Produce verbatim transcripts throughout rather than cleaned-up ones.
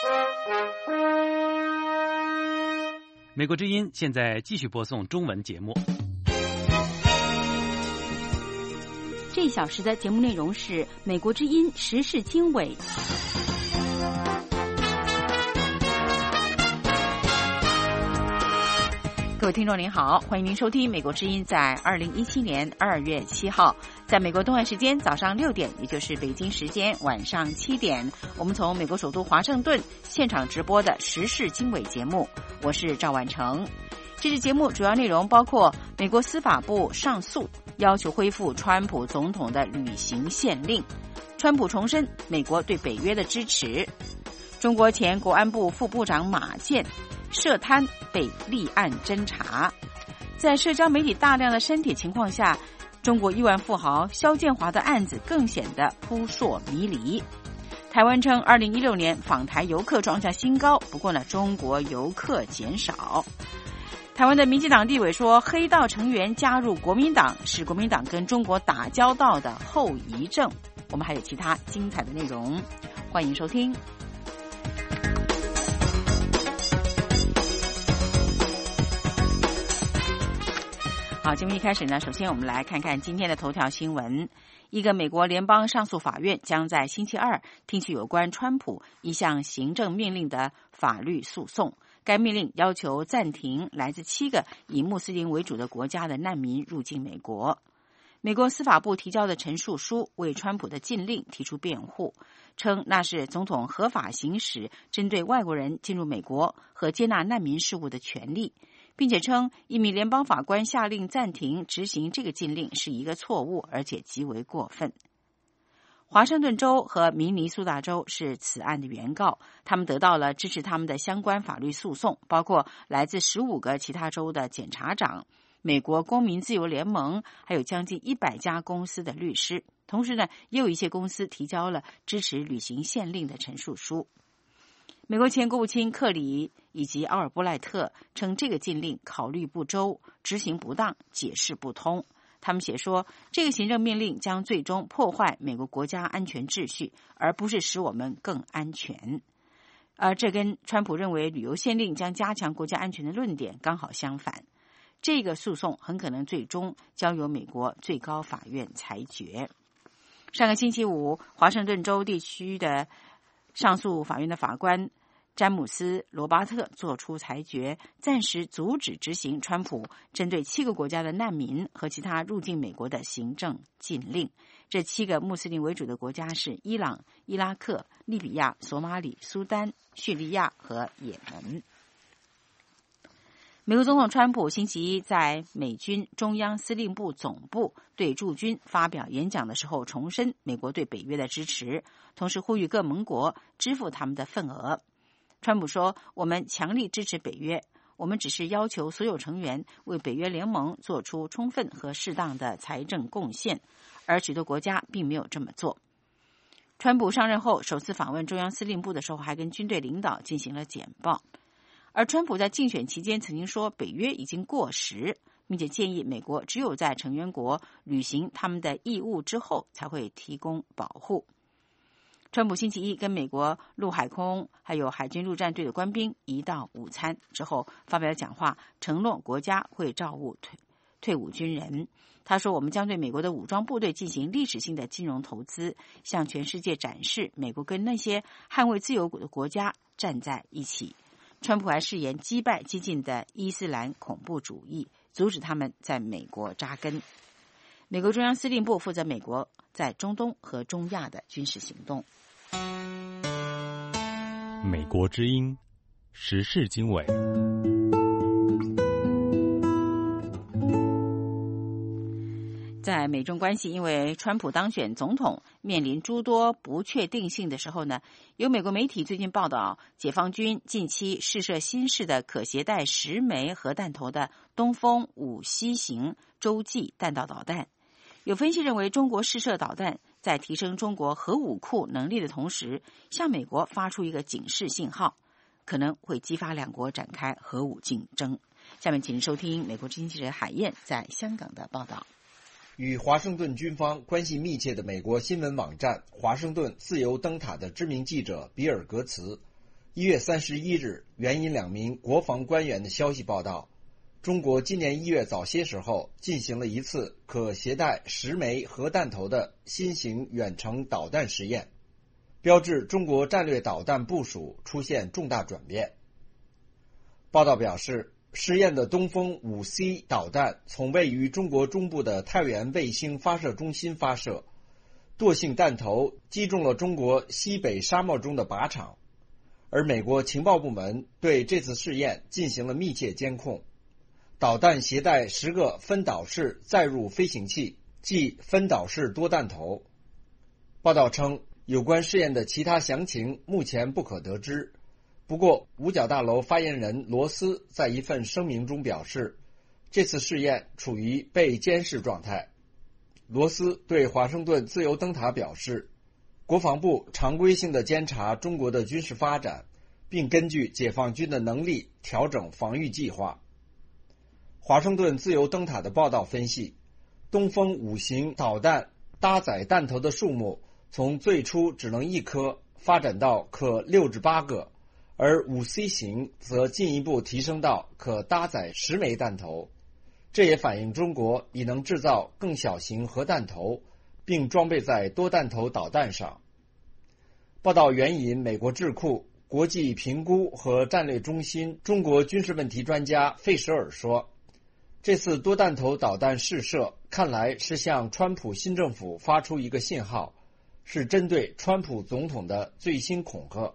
美国之音现在继续播送中文节目。 这一小时的节目内容是美国之音时事经纬。各位听众您好，欢迎您收听美国之音在二零一七年二月七号，在美国东岸时间早上六点，也就是北京时间晚上七点，我们从美国首都华盛顿现场直播的时事经纬节目，我是赵婉成。这支节目主要内容包括美国司法部上诉，要求恢复川普总统的旅行限令，川普重申美国对北约的支持，中国前国安部副部长马建涉贪被立案侦查，在社交媒体大量的删帖情况下，中国亿万富豪肖建华的案子更显得扑朔迷离。台湾称二零一六年访台游客创下新高，不过呢，中国游客减少。台湾的民进党立委说，黑道成员加入国民党是国民党跟中国打交道的后遗症。我们还有其他精彩的内容，欢迎收听。好，节目一开始呢，首先我们来看看今天的头条新闻。一个美国联邦上诉法院将在星期二听取有关川普一项行政命令的法律诉讼。该命令要求暂停来自七个以穆斯林为主的国家的难民入境美国。美国司法部提交的陈述书为川普的禁令提出辩护，称那是总统合法行使针对外国人进入美国和接纳难民事务的权利，并且称一名联邦法官下令暂停执行这个禁令是一个错误，而且极为过分。华盛顿州和明尼苏达州是此案的原告，他们得到了支持他们的相关法律诉讼，包括来自十五个其他州的检察长、美国公民自由联盟，还有将近一百家公司的律师。同时呢，也有一些公司提交了支持履行限令的陈述书。美国前国务卿克里以及奥尔布赖特称这个禁令考虑不周、执行不当、解释不通。他们写说，这个行政命令将最终破坏美国国家安全秩序，而不是使我们更安全。而这跟川普认为旅游限令将加强国家安全的论点刚好相反。这个诉讼很可能最终交由美国最高法院裁决。上个星期五，华盛顿州地区的上诉法院的法官詹姆斯·罗巴特作出裁决，暂时阻止执行川普针对七个国家的难民和其他入境美国的行政禁令。这七个穆斯林为主的国家是伊朗、伊拉克、利比亚、索马里、苏丹、叙利亚和也门。美国总统川普星期一在美军中央司令部总部对驻军发表演讲的时候，重申美国对北约的支持，同时呼吁各盟国支付他们的份额。川普说，我们强力支持北约，我们只是要求所有成员为北约联盟做出充分和适当的财政贡献，而许多国家并没有这么做。川普上任后首次访问中央司令部的时候，还跟军队领导进行了简报。而川普在竞选期间曾经说，北约已经过时，并且建议美国只有在成员国履行他们的义务之后才会提供保护。川普星期一跟美国陆海空还有海军陆战队的官兵一道午餐之后，发表讲话，承诺国家会照顾退退伍军人。他说，我们将对美国的武装部队进行历史性的金融投资，向全世界展示美国跟那些捍卫自由的国家站在一起。川普还誓言击败激进的伊斯兰恐怖主义，阻止他们在美国扎根。美国中央司令部负责美国在中东和中亚的军事行动。 美国之音时事经纬。 在美中关系因为川普当选总统面临诸多不确定性的时候呢，有美国媒体最近报道，解放军近期试射新式的可携带十枚核弹头的东风五西型洲际弹道导弹。有分析认为，中国试射导弹在提升中国核武库能力的同时，向美国发出一个警示信号，可能会激发两国展开核武竞争。下面请收听美国之音记者海燕在香港的报道。 与华盛顿军方关系密切的美国新闻网站华盛顿自由灯塔的知名记者比尔·格茨一月三十一日，援引两名国防官员的消息报道，中国今年一月早些时候进行了一次可携带十枚核弹头的新型远程导弹实验，标志中国战略导弹部署出现重大转变。报道表示，试验的东风 五 C 导弹从位于中国中部的太原卫星发射中心发射，惰性弹头击中了中国西北沙漠中的靶场，而美国情报部门对这次试验进行了密切监控。导弹携带十个分导式载入飞行器，即分导式多弹头。报道称，有关试验的其他详情目前不可得知。不过，五角大楼发言人罗斯在一份声明中表示，这次试验处于被监视状态。罗斯对华盛顿自由灯塔表示，国防部常规性的监察中国的军事发展，并根据解放军的能力调整防御计划。华盛顿自由灯塔的报道分析，东风五型导弹搭载弹头的数目从最初只能一颗发展到可六至八个，而五 C 型则进一步提升到可搭载十枚弹头。这也反映中国已能制造更小型核弹头，并装备在多弹头导弹上。报道援引美国智库国际评估和战略中心中国军事问题专家费舍尔说，这次多弹头导弹试射看来是向川普新政府发出一个信号，是针对川普总统的最新恐吓。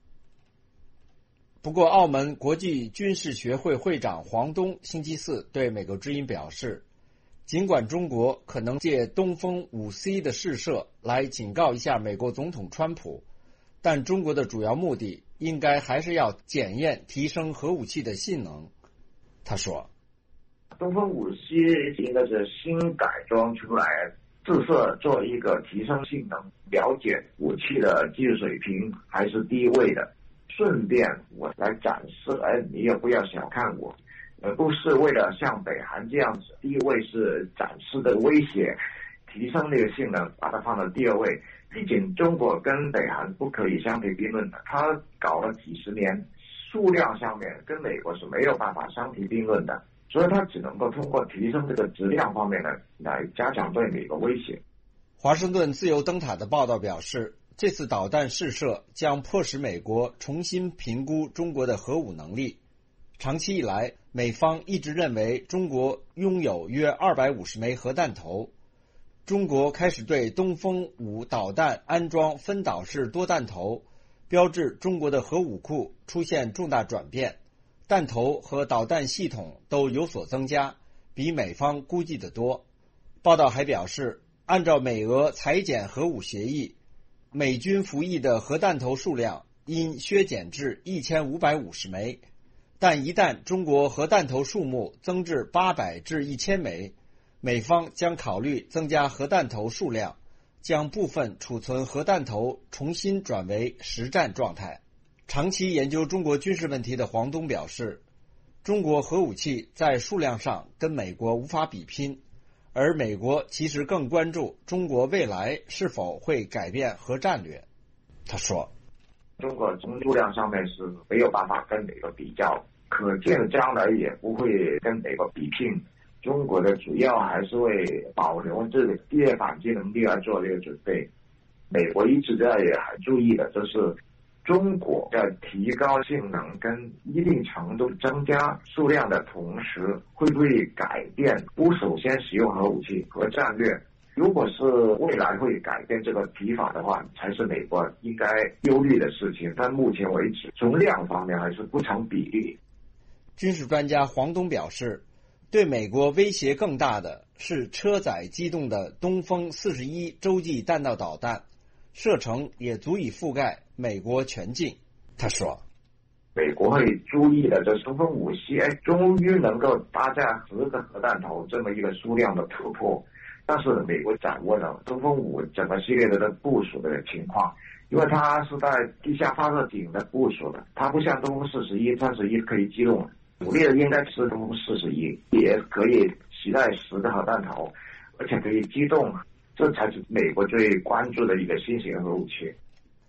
不过，澳门国际军事学会会长黄东星期四对美国之音表示，尽管中国可能借东风 五 C 的试射来警告一下美国总统川普，但中国的主要目的应该还是要检验提升核武器的性能。他说， 东风 五 C 应该是新改装出来，自设做一个提升性能、了解武器的技术水平还是低位的。顺便我来展示，哎，你也不要小看我，呃，不是为了像北韩这样子，第一位是展示的威胁，提升那个性能，把它放到第二位。毕竟中国跟北韩不可以相提并论的，他搞了几十年，数量上面跟美国是没有办法相提并论的，所以他只能够通过提升这个质量方面呢，来加强对美国威胁。 华盛顿自由灯塔的报道表示，这次导弹试射将迫使美国重新评估中国的核武能力。长期以来，美方一直认为中国拥有约二百五十枚核弹头。中国开始对东风五导弹安装分导式多弹头，标志中国的核武库出现重大转变，弹头和导弹系统都有所增加，比美方估计的多。报道还表示，按照美俄裁减核武协议，美军服役的核弹头数量因削减至一千五百五十枚，但一旦中国核弹头数目增至八百至一千枚，美方将考虑增加核弹头数量，将部分储存核弹头重新转为实战状态。长期研究中国军事问题的黄东表示，中国核武器在数量上跟美国无法比拼，而美国其实更关注中国未来是否会改变核战略。他说， 中国从数量上面是没有办法跟美国比较，可见将来也不会跟美国比拼。中国的主要还是为保留这个第二反击能力而做这个准备。美国一直在也很注意的，就是中国在提高性能跟一定程度增加数量的同时，会不会改变不首先使用核武器和战略？如果是未来会改变这个提法的话，才是美国应该忧虑的事情。但目前为止，从量方面还是不成比例。 军事专家黄东表示，对美国威胁更大的是车载机动的东风四十一洲际弹道导弹，射程也足以覆盖美国全境。他说， 美国会注意的，这东风五 C 终于能够搭载十个核弹头这么一个数量的突破，但是美国掌握了东风五整个系列的部署的情况，因为它是在地下发射井的部署的，它不像东风四十一、三十一可以机动，主力的应该是东风四十一，也可以携带十个核弹头，而且可以机动，这才是美国最关注的一个新型核武器。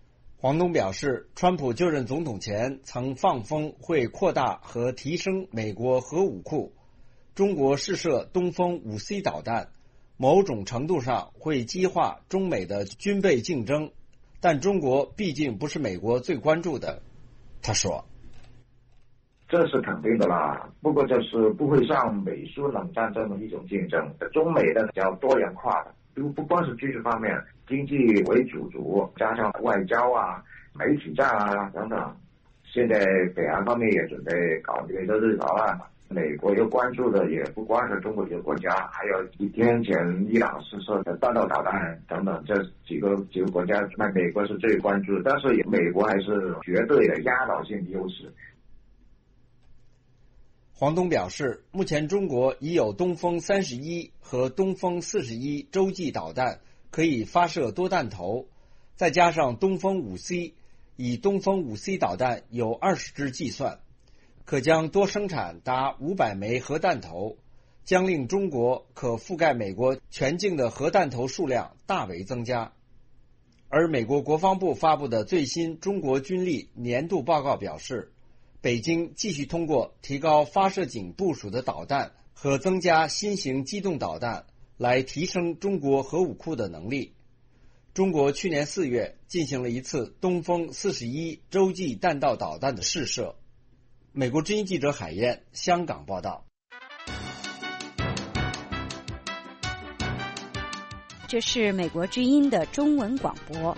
黄东表示，川普就任总统前曾放风会扩大和提升美国核武库，中国试射东风五 C 导弹，某种程度上会激化中美的军备竞争，但中国毕竟不是美国最关注的。他说， 这是肯定的啦，不过就是不会像美苏冷战这么一种竞争，中美的比较多元化的，不不光是军事方面，经济为主轴，加上外交啊、媒体战啊等等。现在北韩方面也准备搞这个日朝案嘛，美国又关注的也不光是中国这个国家，还有几天前伊朗试射的弹道导弹等等，这几个几个国家，那美国是最关注的，但是美国还是绝对的压倒性优势。 黄东表示，目前中国已有东风三十一和东风四十一洲际导弹可以发射多弹头，再加上东风五 C， 以东风五 C 导弹有二十支计算，可将多生产达五百枚核弹头，将令中国可覆盖美国全境的核弹头数量大为增加。而美国国防部发布的最新中国军力年度报告表示，北京继续通过提高发射井部署的导弹和增加新型机动导弹来提升中国核武库的能力。中国去年四月进行了一次东风四十一洲际弹道导弹的试射。美国之音记者海燕，香港报道。 这是美国之音的中文广播。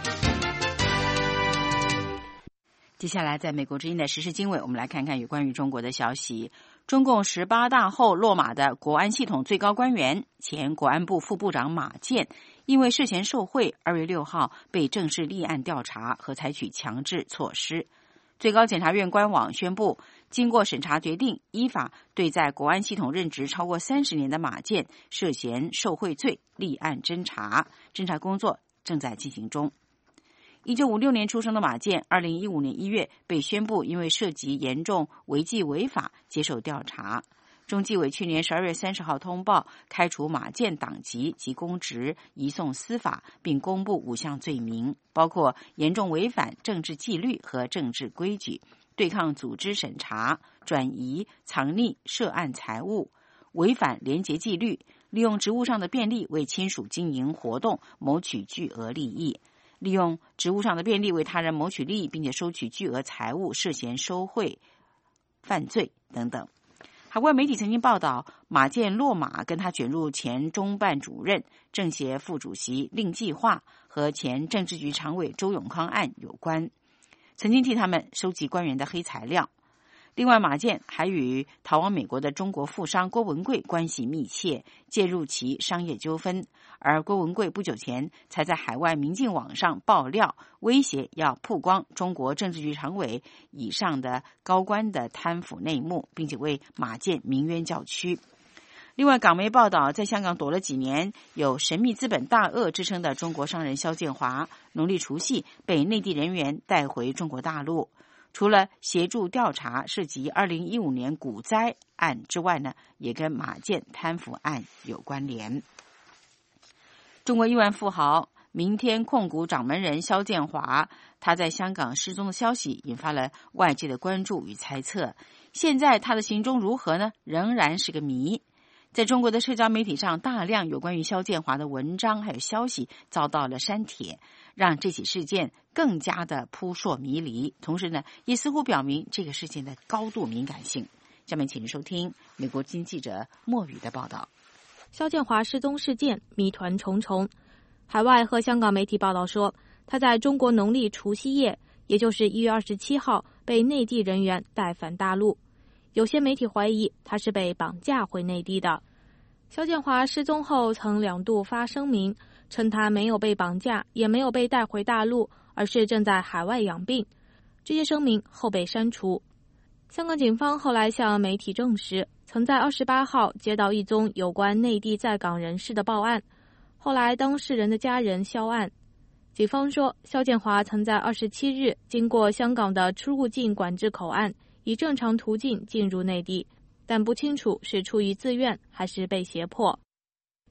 接下来在美国之音的时事经纬，我们来看看有关于中国的消息。中共十八大后落马的国安系统最高官员、前国安部副部长马建，因为涉嫌受贿，二月六号被正式立案调查和采取强制措施。最高检察院官网宣布，经过审查决定，依法对在国安系统任职超过三十年的马建涉嫌受贿罪立案侦查，侦查工作正在进行中。一九五六年出生的马建，二零一五年一月被宣布因为涉及严重违纪违法接受调查。中纪委去年十二月三十号通报开除马建党籍及公职，移送司法，并公布五项罪名，包括严重违反政治纪律和政治规矩、对抗组织审查、转移、藏匿涉案财物、违反廉洁纪律、利用职务上的便利为亲属经营活动谋取巨额利益、利用职务上的便利为他人谋取利益并且收取巨额财物，涉嫌收贿犯罪等等。海外媒体曾经报道，马建落马跟他卷入前中办主任、政协副主席令计划和前政治局常委周永康案有关，曾经替他们收集官员的黑材料。另外，马建还与逃往美国的中国富商郭文贵关系密切，介入其商业纠纷。而郭文贵不久前才在海外民进网上爆料，威胁要曝光中国政治局常委以上的高官的贪腐内幕，并且为马建鸣冤叫屈。另外，港媒报道，在香港躲了几年，有神秘资本大鳄之称的中国商人肖建华，农历除夕被内地人员带回中国大陆。除了协助调查涉及二零一五年股灾案之外呢，也跟马建贪腐案有关联。中国亿万富豪明天控股掌门人肖建华，他在香港失踪的消息引发了外界的关注与猜测。现在他的行踪如何呢？仍然是个谜。在中国的社交媒体上，大量有关于肖建华的文章还有消息遭到了删帖，让这起事件更加的扑朔迷离，同时呢，也似乎表明这个事件的高度敏感性。下面请您收听美国经记者莫宇的报道。 肖建华失踪事件谜团重重，海外和香港媒体报道说，他在中国农历除夕夜，也就是一月二十七号被内地人员带返大陆。有些媒体怀疑他是被绑架回内地的。肖建华失踪后曾两度发声明，称他没有被绑架，也没有被带回大陆，而是正在海外养病。这些声明后被删除。香港警方后来向媒体证实，曾在二十八号接到一宗有关内地在港人士的报案，后来当事人的家人销案。警方说，肖建华曾在二十七日经过香港的出入境管制口岸，以正常途径进入内地，但不清楚是出于自愿还是被胁迫。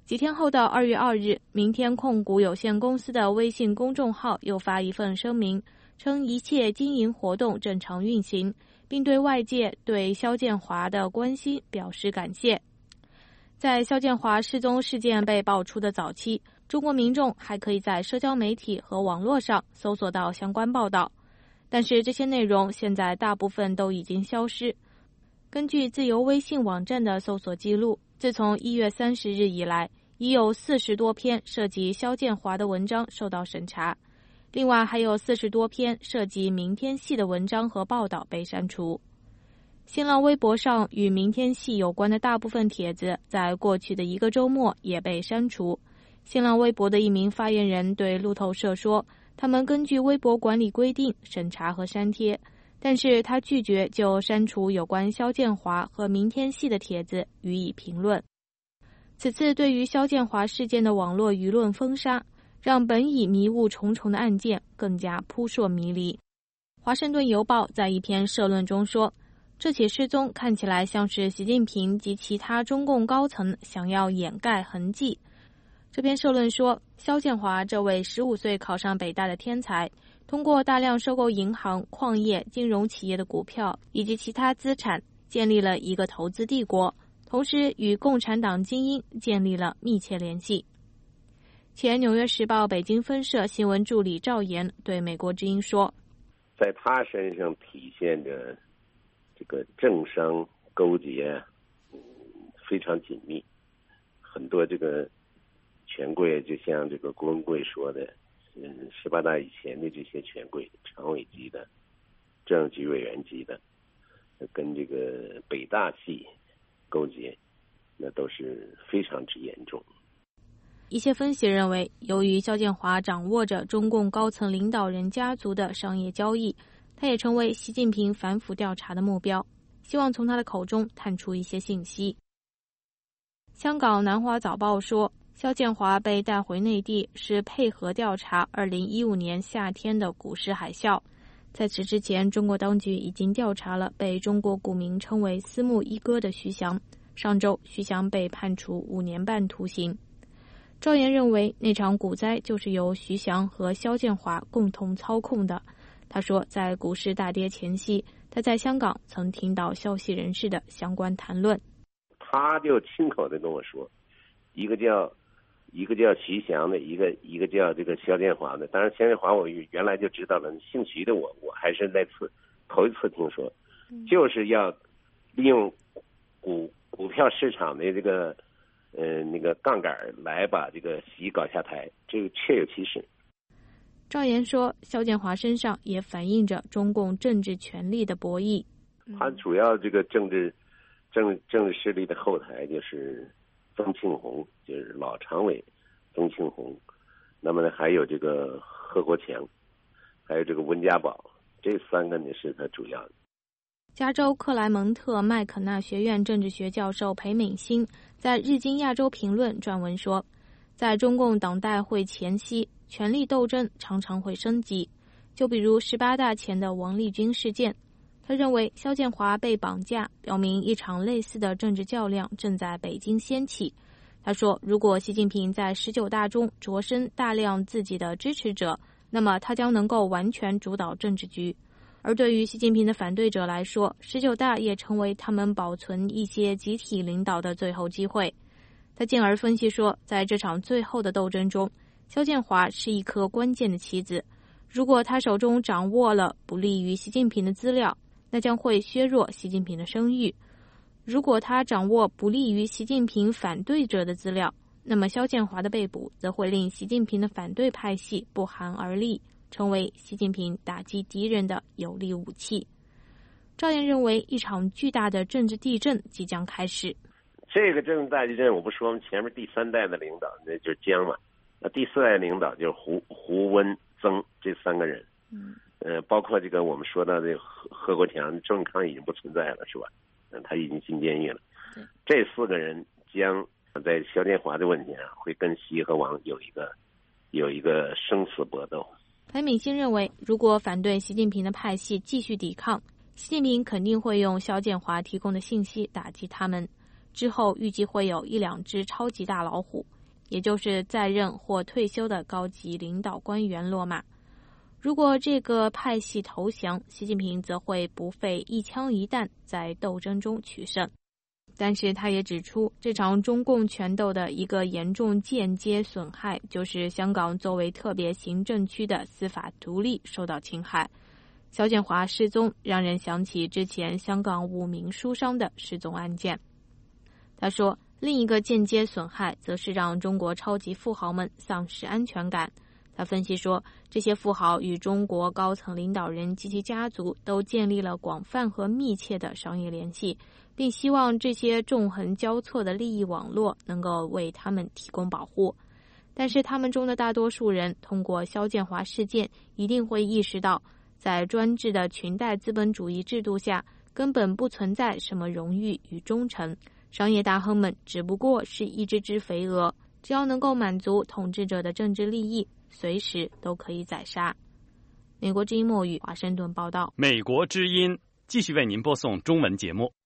几天后的二月二日，明天控股有限公司的微信公众号又发一份声明，称一切经营活动正常运行，并对外界对肖建华的关心表示感谢。在肖建华失踪事件被爆出的早期，中国民众还可以在社交媒体和网络上搜索到相关报道，但是这些内容现在大部分都已经消失。根据自由微信网站的搜索记录，自从一月三十日以来，已有四十多篇涉及肖建华的文章受到审查，另外还有四十多篇涉及明天系的文章和报道被删除。新浪微博上与明天系有关的大部分帖子在过去的一个周末也被删除。新浪微博的一名发言人对路透社说，他们根据微博管理规定审查和删帖，但是他拒绝就删除有关肖建华和明天系的帖子予以评论。此次对于肖建华事件的网络舆论封杀，让本已迷雾重重的案件更加扑朔迷离。华盛顿邮报在一篇社论中说，这起失踪看起来像是习近平及其他中共高层想要掩盖痕迹。这篇社论说，肖建华这位十五岁考上北大的天才，通过大量收购银行、矿业、金融企业的股票以及其他资产，建立了一个投资帝国，同时与共产党精英建立了密切联系。前《纽约时报》北京分社新闻助理赵岩对美国之音说， 在他身上体现着这个政商勾结非常紧密，很多这个权贵，就像这个郭文贵说的，嗯，十八大以前的这些权贵，常委级的、政治局委员级的，跟这个北大系勾结，那都是非常之严重。 一些分析认为，由于肖建华掌握着中共高层领导人家族的商业交易，他也成为习近平反腐调查的目标，希望从他的口中探出一些信息。香港南华早报说，肖建华被带回内地是配合调查二零一五年夏天的股市海啸。在此之前，中国当局已经调查了被中国股民称为私募一哥的徐翔，上周徐翔被判处五年半徒刑。赵岩认为，那场股灾就是由徐翔和肖建华共同操控的。他说，在股市大跌前夕，他在香港曾听到消息人士的相关谈论。 他就亲口的跟我说，一个叫一个叫徐翔的，一个一个叫这个肖建华的。当然，肖建华我原来就知道了，姓徐的我我还是那次头一次听说，就是要利用股股票市场的这个呃那个杠杆来把这个习搞下台，这个确有其事。 赵岩说，肖建华身上也反映着中共政治权力的博弈。 他主要这个政治政政治势力的后台就是曾庆红，就是老常委曾庆红，那么呢还有这个贺国强，还有这个温家宝，这三个呢是他主要的。 加州克莱蒙特麦肯纳学院政治学教授裴敏欣在《日经亚洲评论》撰文说，在中共党代会前夕，权力斗争常常会升级，就比如十八大前的王立军事件。他认为肖建华被绑架，表明一场类似的政治较量正在北京掀起。他说，如果习近平在十九大中擢升大量自己的支持者，那么他将能够完全主导政治局。而对于习近平的反对者来说，十九大也成为他们保存一些集体领导的最后机会。他进而分析说，在这场最后的斗争中，肖建华是一颗关键的棋子，如果他手中掌握了不利于习近平的资料，那将会削弱习近平的声誉；如果他掌握不利于习近平反对者的资料，那么肖建华的被捕则会令习近平的反对派系不寒而栗，成为习近平打击敌人的有力武器。赵岩认为，一场巨大的政治地震即将开始。 这个政治大地震，我不说我们前面第三代的领导，那就是江嘛，那第四代领导就是胡胡温曾这三个人。嗯。呃，包括这个我们说到的贺贺国强、周永康已经不存在了，是吧？嗯，他已经进监狱了。这四个人将在肖建华的问题上会跟习和王有一个有一个生死搏斗。 裴敏欣认为，如果反对习近平的派系继续抵抗，习近平肯定会用肖建华提供的信息打击他们。之后预计会有一两只超级大老虎， 也就是在任或退休的高级领导官员落马。如果这个派系投降，习近平则会不费一枪一弹在斗争中取胜。但是他也指出，这场中共权斗的一个严重间接损害，就是香港作为特别行政区的司法独立受到侵害。肖建华失踪让人想起之前香港五名书商的失踪案件。他说，另一个间接损害则是让中国超级富豪们丧失安全感。他分析说，这些富豪与中国高层领导人及其家族都建立了广泛和密切的商业联系，并希望这些纵横交错的利益网络能够为他们提供保护。但是他们中的大多数人通过肖建华事件一定会意识到，在专制的裙带资本主义制度下，根本不存在什么荣誉与忠诚，商业大亨们只不过是一只只肥鹅，只要能够满足统治者的政治利益，随时都可以宰杀。美国之音墨语华盛顿报道。 美国之音继续为您播送中文节目。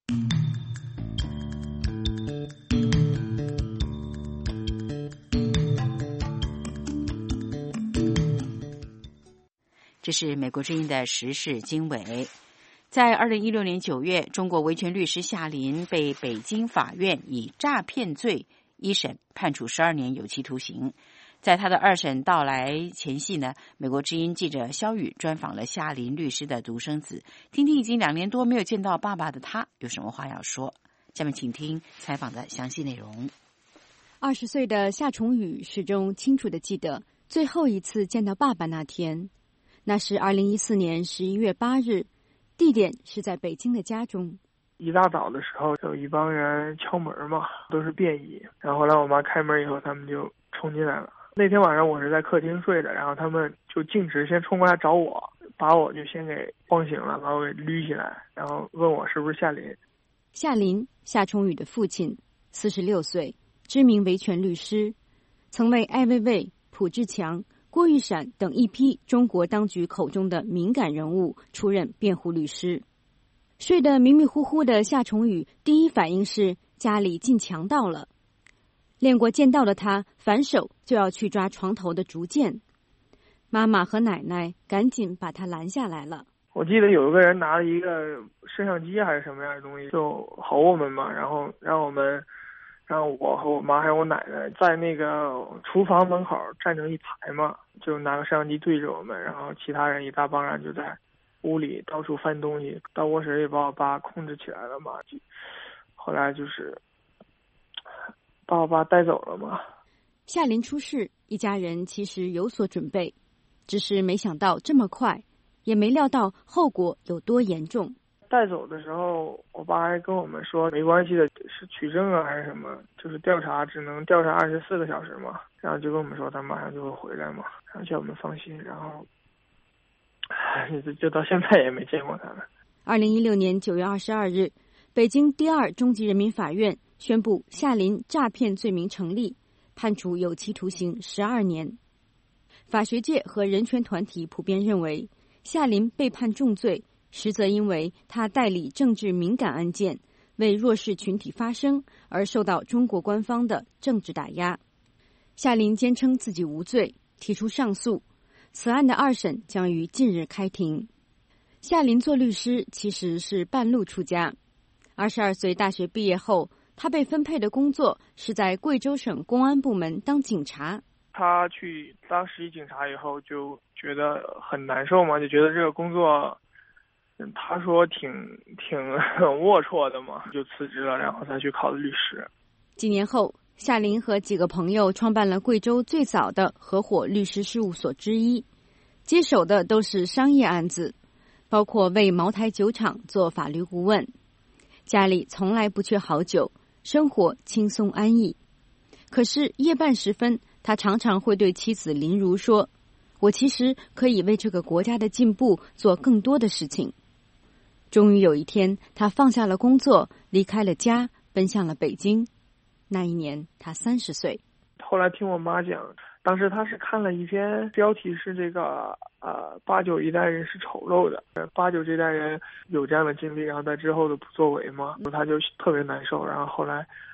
这是美国之音的时事经纬。在二零一六年九月，中国维权律师夏林被北京法院以诈骗罪一审判处十二年有期徒刑。在他的二审到来前夕呢，美国之音记者肖宇专访了夏林律师的独生子，听听已经两年多没有见到爸爸的他有什么话要说。下面请听采访的详细内容。 二十岁的夏崇宇始终清楚地记得最后一次见到爸爸那天，那是二零一四年十一月八日，地点是在北京的家中。 一大早的时候，有一帮人敲门嘛，都是便衣。然后后来我妈开门以后，他们就冲进来了。那天晚上我是在客厅睡着，然后他们就径直先冲过来找我，把我就先给晃醒了，把我给捋起来，然后问我是不是夏林。 夏林，夏崇宇的父亲，四十六岁，知名维权律师，曾为艾未未、蒲志强、郭玉闪等一批中国当局口中的敏感人物出任辩护律师。睡得迷迷糊糊的夏崇宇第一反应是家里进强盗了。练过剑道的他反手就要去抓床头的竹剑，妈妈和奶奶赶紧把他拦下来了。 我记得有一个人拿了一个摄像机还是什么样的东西，就吼我们嘛，然后让我们让我和我妈还有我奶奶在那个厨房门口站成一排嘛，就拿个摄像机对着我们，然后其他人一大帮人就在屋里到处翻东西，到卧室也把我爸控制起来了嘛，就后来就是把我爸带走了嘛。 夏林出事，一家人其实有所准备，只是没想到这么快，也没料到后果有多严重。 带走的时候，我爸还跟我们说没关系的，是取证啊还是什么，就是调查只能调查二十四个小时嘛，然后就跟我们说他马上就会回来嘛，然后叫我们放心，然后就到现在也没见过他们。 二零一六年九月二十二日，北京第二中级人民法院宣布夏林诈骗罪名成立，判处有期徒刑十二年。法学界和人权团体普遍认为，夏林被判重罪，实则因为他代理政治敏感案件，为弱势群体发声，而受到中国官方的政治打压。夏林坚称自己无罪，提出上诉。此案的二审将于近日开庭。夏林做律师其实是半路出家。二十二岁大学毕业后，他被分配的工作是在贵州省公安部门当警察。 他去当实习警察以后就觉得很难受嘛，就觉得这个工作他说挺挺龌龊的嘛，就辞职了，然后才去考的律师。 几年后，夏林和几个朋友创办了贵州最早的合伙律师事务所之一，接手的都是商业案子，包括为茅台酒厂做法律顾问。家里从来不缺好酒，生活轻松安逸。可是夜半时分，他常常会对妻子林如说，我其实可以为这个国家的进步做更多的事情。终于有一天，他放下了工作，离开了家，奔向了北京。那一年他三十岁。 后来听我妈讲，当时她是看了一篇标题是这个呃八九一代人是丑陋的，八九这代人有这样的经历，然后在之后的不作为嘛，她就特别难受。然后后来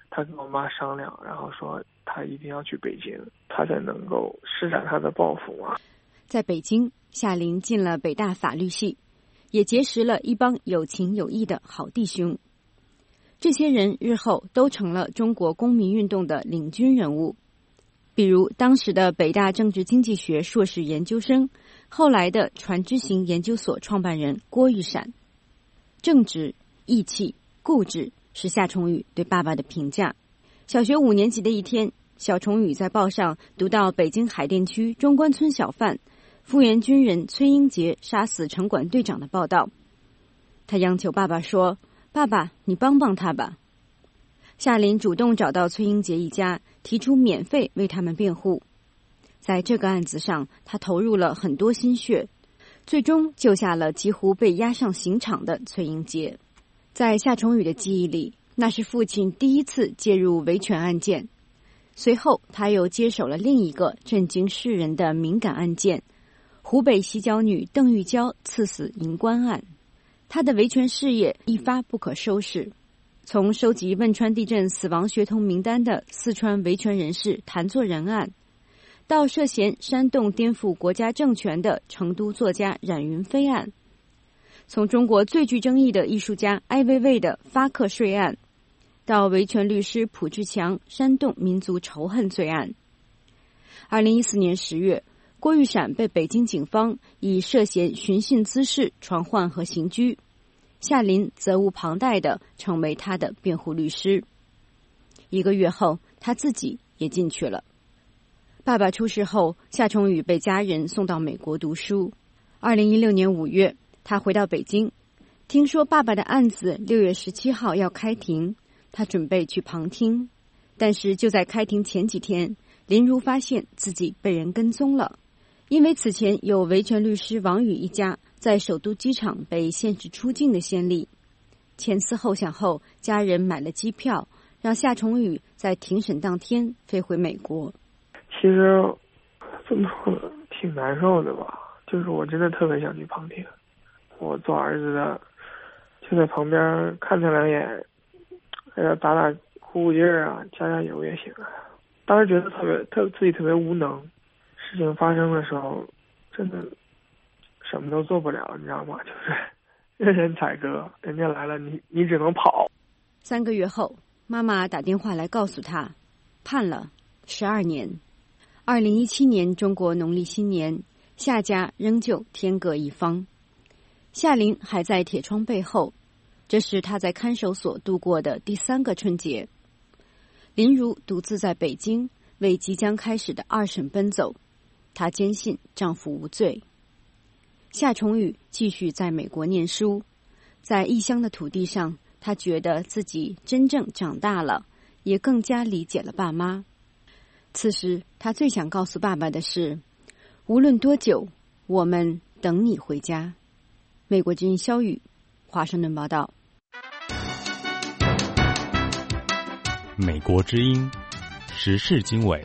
他跟我妈商量，然后说他一定要去北京，他才能够施展他的抱负嘛。 在北京，夏林进了北大法律系，也结识了一帮有情有义的好弟兄。这些人日后都成了中国公民运动的领军人物，比如当时的北大政治经济学硕士研究生，后来的船只行研究所创办人郭玉闪。正直、义气、固执是夏崇宇对爸爸的评价。小学五年级的一天，小崇宇在报上读到北京海淀区中关村小贩复员军人崔英杰杀死城管队长的报道，他央求爸爸说：“爸爸，你帮帮他吧。”夏林主动找到崔英杰一家，提出免费为他们辩护。在这个案子上，他投入了很多心血，最终救下了几乎被押上刑场的崔英杰。在夏崇宇的记忆里，那是父亲第一次介入维权案件。随后，他又接手了另一个震惊世人的敏感案件——湖北洗脚女邓玉娇刺死银官案。他的维权事业一发不可收拾，从收集汶川地震死亡学童名单的四川维权人士谭作人案，到涉嫌煽动颠覆国家政权的成都作家冉云飞案，从中国最具争议的艺术家艾未未的发课税案，到维权律师蒲志强煽动民族仇恨罪案。二零一四年十月，郭玉闪被北京警方以涉嫌寻衅滋事传唤和刑拘，夏林责无旁贷地成为他的辩护律师。一个月后，他自己也进去了。爸爸出事后，夏崇宇被家人送到美国读书。二零一六年五月，他回到北京，听说爸爸的案子六月十七号要开庭，他准备去旁听。但是就在开庭前几天，林如发现自己被人跟踪了。因为此前有维权律师王宇一家在首都机场被限制出境的先例，前思后想后，家人买了机票，让夏崇宇在庭审当天飞回美国。 其实怎么说呢，挺难受的吧，就是我真的特别想去旁听，我做儿子的就在旁边看他两眼，给他打打鼓鼓劲儿啊，加加油也行啊。当时觉得特别特自己特别无能，事情发生的时候真的什么都做不了，你知道吗？就是任人宰割，人家来了你你只能跑。 三个月后，妈妈打电话来告诉他，判了十二年。二零一七年中国农历新年，夏家仍旧天各一方。夏林还在铁窗背后，这是他在看守所度过的第三个春节。林如独自在北京为即将开始的二审奔走，她坚信丈夫无罪。夏崇宇继续在美国念书，在异乡的土地上，他觉得自己真正长大了，也更加理解了爸妈。此时他最想告诉爸爸的是，无论多久，我们等你回家。美国之音肖宇，华盛顿报道。 美国之音时事经纬。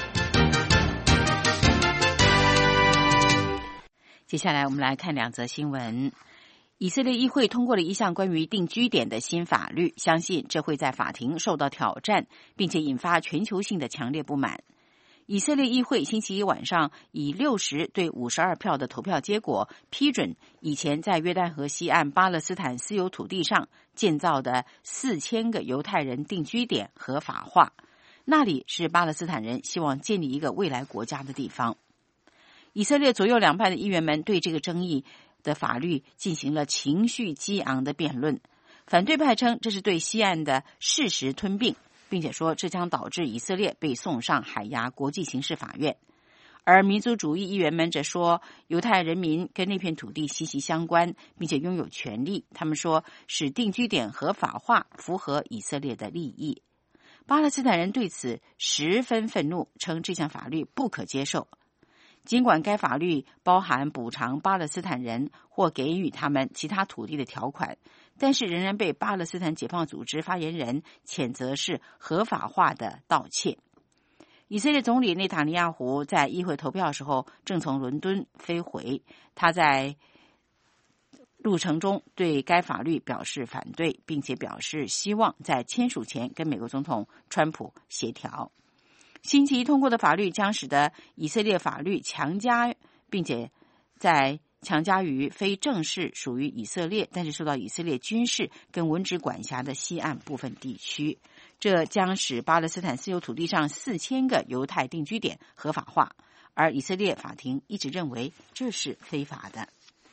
接下来我们来看两则新闻。以色列议会通过了一项关于定居点的新法律，相信这会在法庭受到挑战，并且引发全球性的强烈不满。以色列议会星期一晚上以六十对五十二票的投票结果，批准以前在约旦河西岸巴勒斯坦私有土地上建造的四千个犹太人定居点合法化，那里是巴勒斯坦人希望建立一个未来国家的地方。以色列左右两派的议员们对这个争议的法律进行了情绪激昂的辩论。反对派称这是对西岸的事实吞并，并且说这将导致以色列被送上海牙国际刑事法院。而民族主义议员们则说，犹太人民跟那片土地息息相关，并且拥有权利。他们说，使定居点合法化符合以色列的利益。巴勒斯坦人对此十分愤怒，称这项法律不可接受。尽管该法律包含补偿巴勒斯坦人或给予他们其他土地的条款，但是仍然被巴勒斯坦解放组织发言人谴责是合法化的盗窃。以色列总理内塔尼亚胡在议会投票的时候正从伦敦飞回，他在陆承中对该法律表示反对，并且表示希望在签署前跟美国总统川普协调。星期一通过的法律将使得以色列法律强加，并且在强加于非正式属于以色列，但是受到以色列军事跟文职管辖的西岸部分地区。这将使巴勒斯坦私有土地上四千个犹太定居点合法化，而以色列法庭一直认为这是非法的。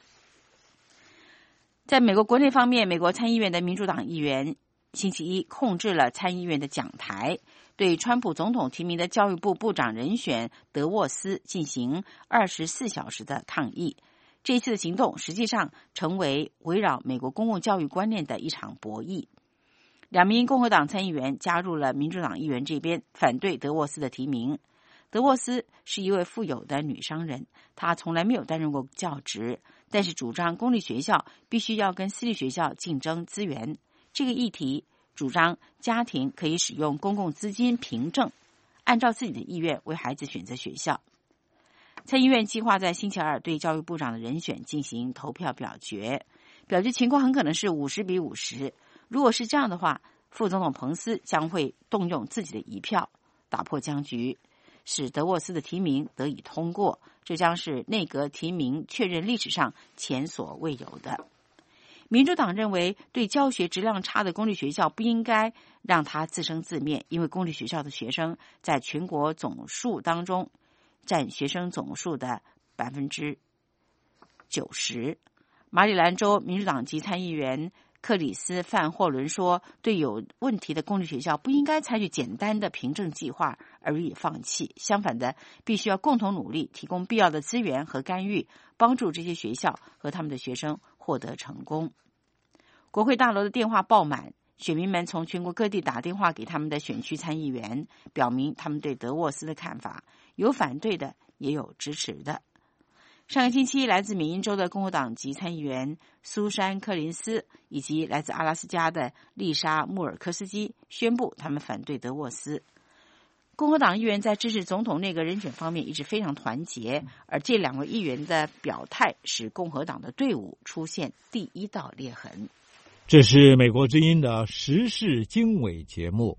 在美国国内方面，美国参议院的民主党议员星期一控制了参议院的讲台，对川普总统提名的教育部部长人选德沃斯进行二十四小时的抗议。这一次的行动实际上成为围绕美国公共教育观念的一场博弈。两名共和党参议员加入了民主党议员这边，反对德沃斯的提名。德沃斯是一位富有的女商人，她从来没有担任过教职，但是主张公立学校必须要跟私立学校竞争资源。这个议题主张家庭可以使用公共资金凭证，按照自己的意愿为孩子选择学校。参议院计划在星期二对教育部长的人选进行投票表决，表决情况很可能是五十比五十。如果是这样的话，副总统彭斯将会动用自己的一票打破僵局，使德沃斯的提名得以通过，这将是内阁提名确认历史上前所未有的。民主党认为，对教学质量差的公立学校不应该让它自生自灭，因为公立学校的学生在全国总数当中占学生总数的百分之九十。马里兰州民主党籍参议员克里斯·范霍伦说，对有问题的公立学校不应该采取简单的凭证计划而予以放弃，相反的，必须要共同努力，提供必要的资源和干预，帮助这些学校和他们的学生获得成功。国会大楼的电话爆满，选民们从全国各地打电话给他们的选区参议员，表明他们对德沃斯的看法，有反对的，也有支持的。上个星期，来自缅因州的共和党籍参议员苏珊·柯林斯以及来自阿拉斯加的丽莎·穆尔科斯基宣布他们反对德沃斯。共和党议员在支持总统内阁人选方面一直非常团结，而这两位议员的表态使共和党的队伍出现第一道裂痕。 这是美国之音的时事经纬节目。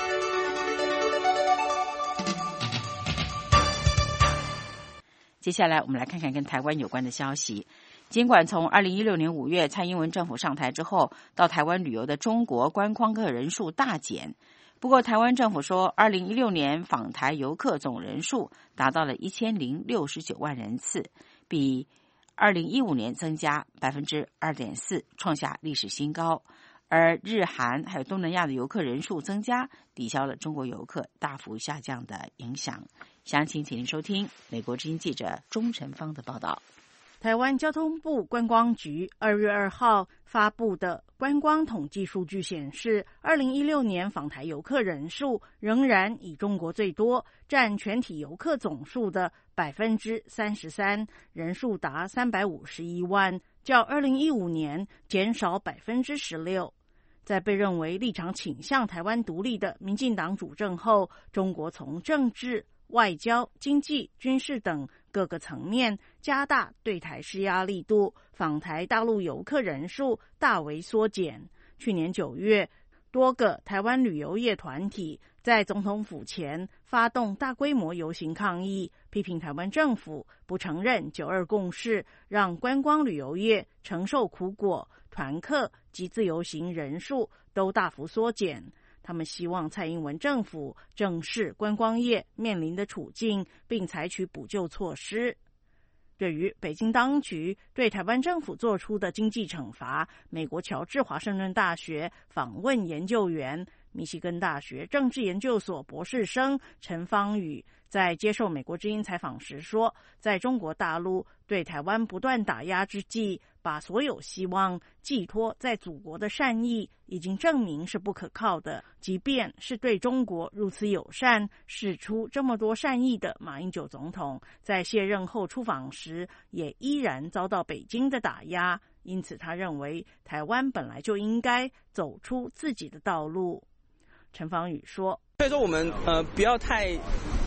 接下来我们来看看跟台湾有关的消息。尽管从二零一六年五月蔡英文政府上台之后，到台湾旅游的中国观光客人数大减，不过台湾政府说二零一六年访台游客总人数达到了一千零六十九万人次，比二零一五年增加百分之二点四，创下历史新高。而日韩还有东南亚的游客人数增加，抵消了中国游客大幅下降的影响。详情请您收听美国之音记者钟晨芳的报道。 台湾交通部观光局二月二号发布的观光统计数据显示，二零一六年访台游客人数仍然以中国最多，占全体游客总数的百分之三十三，人数达三百五十一万，较二零一五年减少百分之十六。在被认为立场倾向台湾独立的民进党主政后，中国从政治、外交、经济、军事等各个层面加大对台施压力度，访台大陆游客人数大为缩减。去年九月，多个台湾旅游业团体在总统府前发动大规模游行抗议，批评台湾政府不承认九二共识，让观光旅游业承受苦果，团客及自由行人数都大幅缩减。他们希望蔡英文政府正视观光业面临的处境，并采取补救措施。对于北京当局对台湾政府做出的经济惩罚，美国乔治华盛顿大学访问研究员、密西根大学政治研究所博士生陈芳宇在接受美国之音采访时说，在中国大陆对台湾不断打压之际，把所有希望寄托在祖国的善意已经证明是不可靠的，即便是对中国如此友善，释出这么多善意的马英九总统，在卸任后出访时也依然遭到北京的打压，因此他认为台湾本来就应该走出自己的道路。陈芳宇说， 所以说我们呃不要太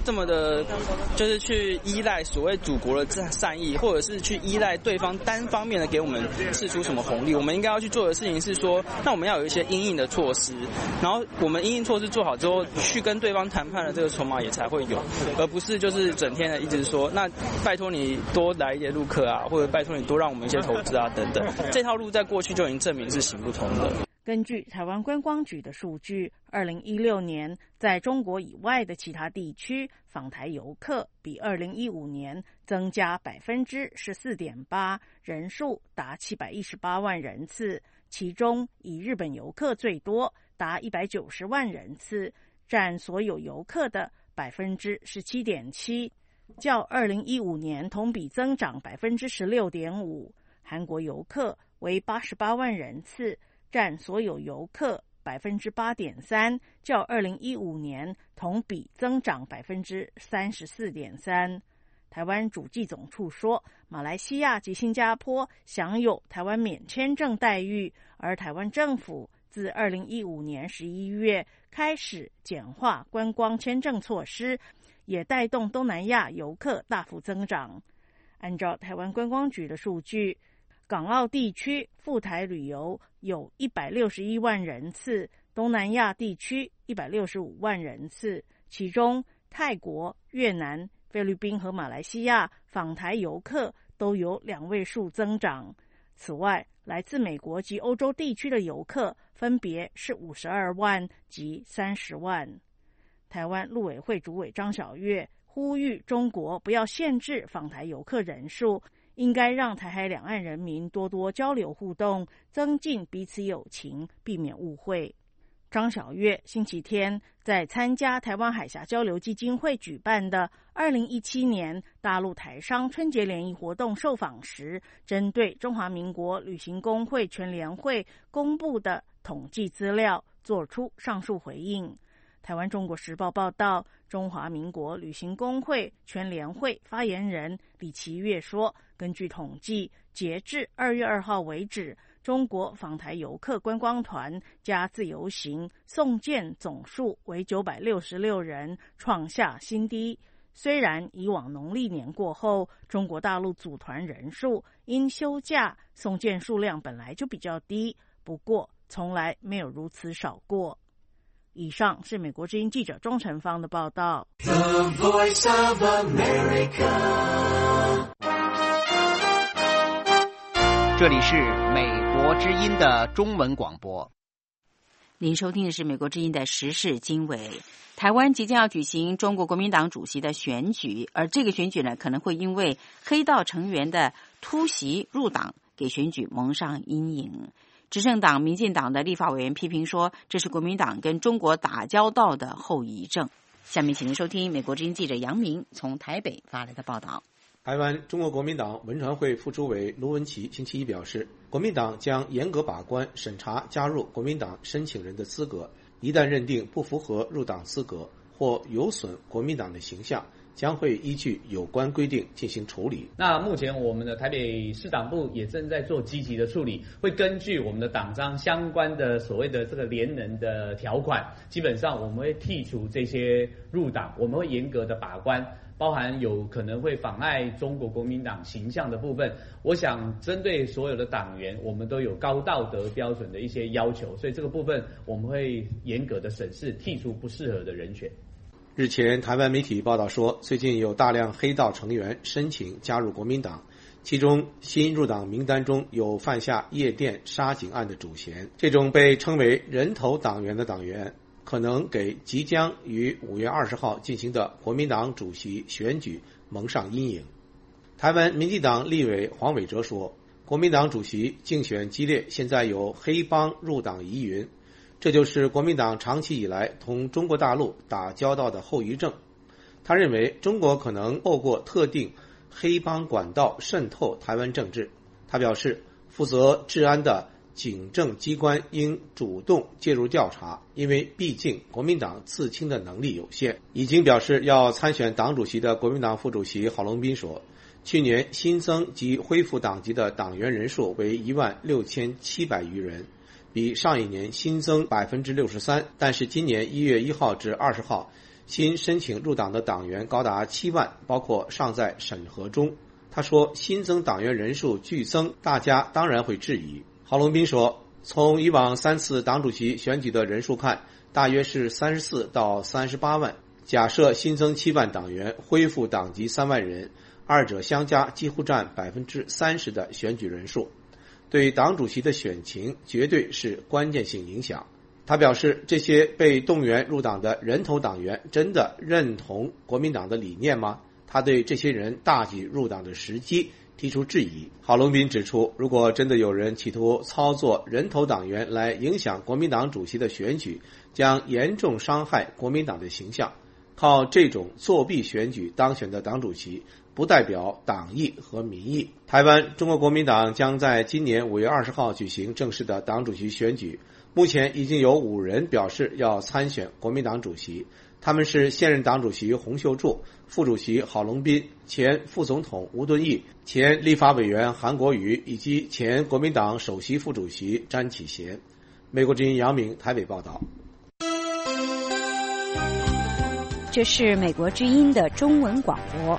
这么的，就是去依赖所谓祖国的善意，或者是去依赖对方单方面的给我们释出什么红利。我们应该要去做的事情是说，那我们要有一些因应的措施，然后我们因应措施做好之后，去跟对方谈判的这个筹码也才会有，而不是就是整天的一直说，那拜托你多来一些陆客啊，或者拜托你多让我们一些投资啊等等。这套路在过去就已经证明是行不通的。 根据台湾观光局的数据，二零一六年在中国以外的其他地区访台游客比二零一五年增加百分之十四点八，人数达七百一十八万人次，其中以日本游客最多，达一百九十万人次，占所有游客的百分之十七点七，较二零一五年同比增长百分之十六点五。韩国游客为八十八万人次，占所有游客百分之八点三，较二零一五年同比增长百分之三十四点三。台湾主计总处说，马来西亚及新加坡享有台湾免签证待遇，而台湾政府自二零一五年十一月开始简化观光签证措施，也带动东南亚游客大幅增长。按照台湾观光局的数据，港澳地区赴台旅游有一百六十一万人次，东南亚地区一百六十五万人次，其中泰国、越南、菲律宾和马来西亚访台游客都有两位数增长。此外，来自美国及欧洲地区的游客分别是五十二万及三十万。台湾陆委会主委张晓月呼吁中国不要限制访台游客人数，应该让台海两岸人民多多交流互动，增进彼此友情，避免误会。张晓月星期天在参加台湾海峡交流基金会举办的二零一七年大陆台商春节联谊活动受访时，针对中华民国旅行工会全联会公布的统计资料做出上述回应。台湾中国时报报道，中华民国旅行工会全联会发言人李奇岳说，根据统计，截至二月二号为止，中国访台游客观光团加自由行送件总数为九百六十六人，创下新低。虽然以往农历年过后，中国大陆组团人数因休假送件数量本来就比较低，不过从来没有如此少过。以上是美国之音记者钟成芳的报道。 The Voice of America， 这里是美国之音的中文广播。 您收听的是美国之音的时事经纬。台湾即将要举行中国国民党主席的选举，而这个选举呢，可能会因为黑道成员的突袭入党，给选举蒙上阴影。执政党民进党的立法委员批评说，这是国民党跟中国打交道的后遗症。下面请您收听美国之音记者杨明从台北发来的报道。 台湾中国国民党文传会副主委卢文琪星期一表示，国民党将严格把关审查加入国民党申请人的资格，一旦认定不符合入党资格或有损国民党的形象，将会依据有关规定进行处理。 那目前我们的台北市党部也正在做积极的处理，会根据我们的党章相关的所谓的这个联能的条款，基本上我们会剔除这些入党，我们会严格的把关，包含有可能会妨碍中国国民党形象的部分。我想针对所有的党员，我们都有高道德标准的一些要求，所以这个部分我们会严格的审视，剔除不适合的人选。 日前，台湾媒体报道说，最近有大量黑道成员申请加入国民党，其中新入党名单中有犯下夜店杀警案的主嫌。这种被称为人头党员的党员，可能给即将于五月二十号进行的国民党主席选举蒙上阴影。台湾民进党立委黄伟哲说，国民党主席竞选激烈，现在有黑帮入党疑云，这就是国民党长期以来同中国大陆打交道的后遗症。他认为中国可能透过特定黑帮管道渗透台湾政治。他表示，负责治安的警政机关应主动介入调查，因为毕竟国民党自清的能力有限。已经表示要参选党主席的国民党副主席郝龙斌说，去年新增及恢复党籍的党员人数为一万六千七百余人，比上一年新增百分之六十三，但是今年一月一号至二十号， 新申请入党的党员高达七万，包括尚在审核中。他说，新增党员人数剧增，大家当然会质疑。郝龙斌说，从以往三次党主席选举的人数看，大约是三十四到三十八万。假设新增七万党员，恢复党籍三万人，二者相加几乎占百分之三十的选举人数，对党主席的选情绝对是关键性影响。他表示，这些被动员入党的人头党员真的认同国民党的理念吗？他对这些人大举入党的时机提出质疑。郝龙斌指出，如果真的有人企图操作人头党员来影响国民党主席的选举，将严重伤害国民党的形象。靠这种作弊选举当选的党主席，不代表党意和民意。台湾中国国民党将在今年五月二十号举行正式的党主席选举，目前已经有五人表示要参选国民党主席，他们是现任党主席洪秀柱、副主席郝龙斌、前副总统吴敦义、前立法委员韩国瑜以及前国民党首席副主席詹启贤。美国之音杨明台北报道。 这是美国之音的中文广播。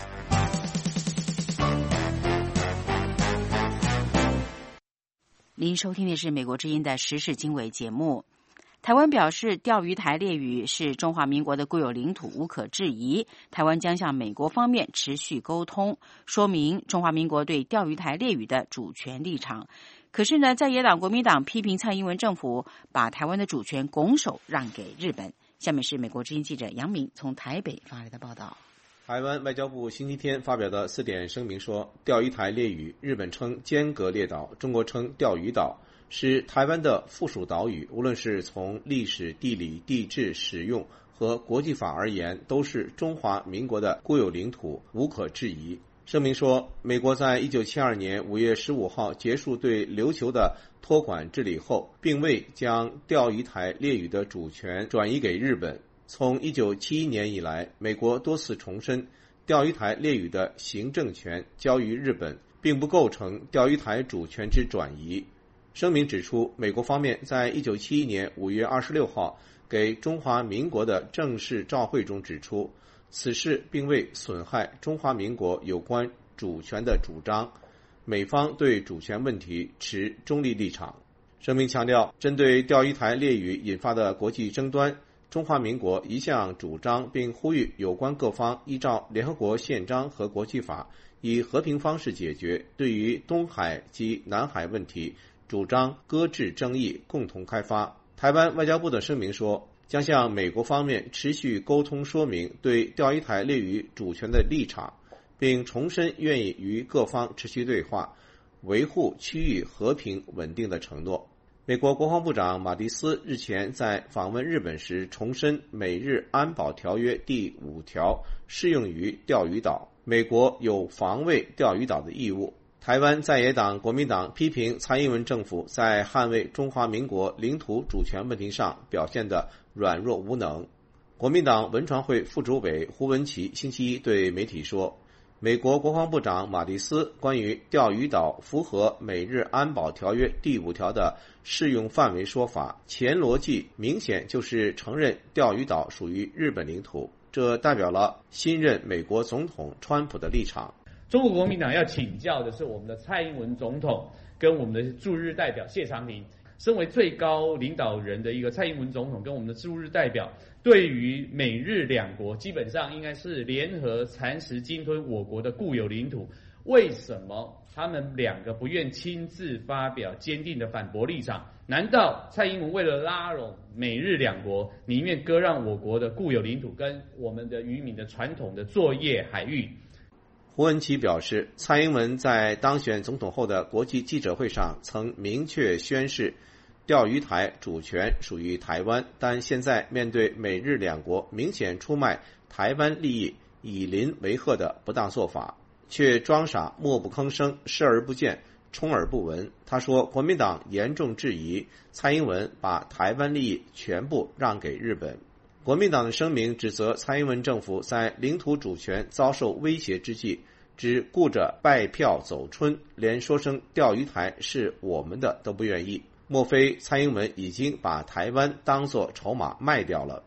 您收听的是美国之音的时事经纬节目。台湾表示，钓鱼台列屿是中华民国的固有领土，无可置疑。台湾将向美国方面持续沟通，说明中华民国对钓鱼台列屿的主权立场。可是呢，在野党国民党批评蔡英文政府把台湾的主权拱手让给日本。下面是美国之音记者杨明从台北发来的报道。 台湾外交部星期天发表的四点声明说，钓鱼台列屿，日本称尖阁列岛，中国称钓鱼岛，是台湾的附属岛屿，无论是从历史、地理、地质、使用和国际法而言，都是中华民国的固有领土，无可置疑。声明说，美国在一九七二年五月十五号结束对琉球的托管治理后，并未将钓鱼台列屿的主权转移给日本。从一九七一年以来，美国多次重申，钓鱼台列屿的行政权交于日本，并不构成钓鱼台主权之转移。声明指出，美国方面在一九七一年五月二十六号给中华民国的正式照会中指出，此事并未损害中华民国有关主权的主张，美方对主权问题持中立立场。声明强调，针对钓鱼台列屿引发的国际争端，中华民国一向主张并呼吁有关各方依照联合国宪章和国际法，以和平方式解决。对于东海及南海问题，主张搁置争议，共同开发。台湾外交部的声明说，将向美国方面持续沟通说明对钓鱼台列屿主权的立场，并重申愿意与各方持续对话，维护区域和平稳定的承诺。美国国防部长马蒂斯日前在访问日本时重申，美日安保条约第五条适用于钓鱼岛，美国有防卫钓鱼岛的义务。台湾在野党国民党批评蔡英文政府在捍卫中华民国领土主权问题上表现得软弱无能。国民党文传会副主委胡文琦星期一对媒体说，美国国防部长马蒂斯关于钓鱼岛符合美日安保条约第五条的适用范围说法，前逻辑明显就是承认钓鱼岛属于日本领土，这代表了新任美国总统川普的立场。 中国国民党要请教的是我们的蔡英文总统跟我们的驻日代表谢长廷，身为最高领导人的一个蔡英文总统跟我们的驻日代表，对于美日两国基本上应该是联合蚕食鲸吞我国的固有领土，为什么他们两个不愿亲自发表坚定的反驳立场？难道蔡英文为了拉拢美日两国，宁愿割让我国的固有领土跟我们的渔民的传统的作业海域？ 胡文琦表示，蔡英文在当选总统后的国际记者会上曾明确宣示，钓鱼台主权属于台湾，但现在面对美日两国明显出卖台湾利益、以邻为壑的不当做法，却装傻默不吭声，视而不见，充耳不闻。他说，国民党严重质疑蔡英文把台湾利益全部让给日本。国民党的声明指责蔡英文政府在领土主权遭受威胁之际，只顾着拜票走春，连说声钓鱼台是我们的都不愿意。莫非蔡英文已经把台湾当作筹码卖掉了？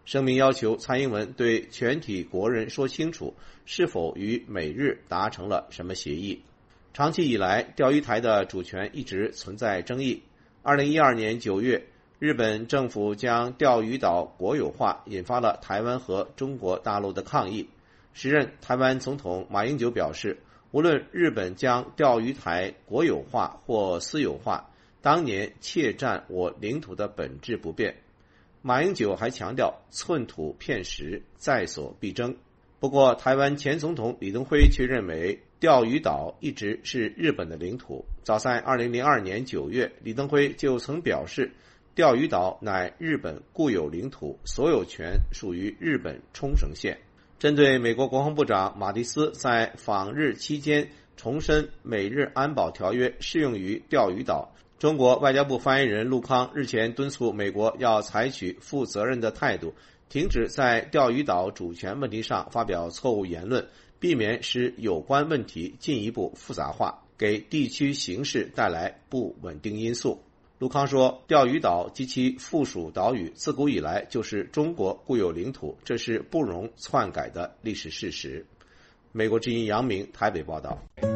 声明要求蔡英文对全体国人说清楚，是否与美日达成了什么协议。长期以来，钓鱼台的主权一直存在争议。二零一二年九月，日本政府将钓鱼岛国有化，引发了台湾和中国大陆的抗议。时任台湾总统马英九表示，无论日本将钓鱼台国有化或私有化，当年窃占我领土的本质不变。马英九还强调寸土片石，在所必争。不过，台湾前总统李登辉却认为钓鱼岛一直是日本的领土。早在二零零二年九月，李登辉就曾表示，钓鱼岛乃日本固有领土，所有权属于日本冲绳县。针对美国国防部长马蒂斯在访日期间重申美日安保条约适用于钓鱼岛，中国外交部发言人陆康日前敦促美国要采取负责任的态度，停止在钓鱼岛主权问题上发表错误言论，避免使有关问题进一步复杂化，给地区形势带来不稳定因素。陆康说，钓鱼岛及其附属岛屿自古以来就是中国固有领土，这是不容篡改的历史事实。美国之音杨明台北报道。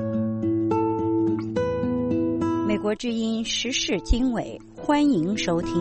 美国之音时事经纬，欢迎收听。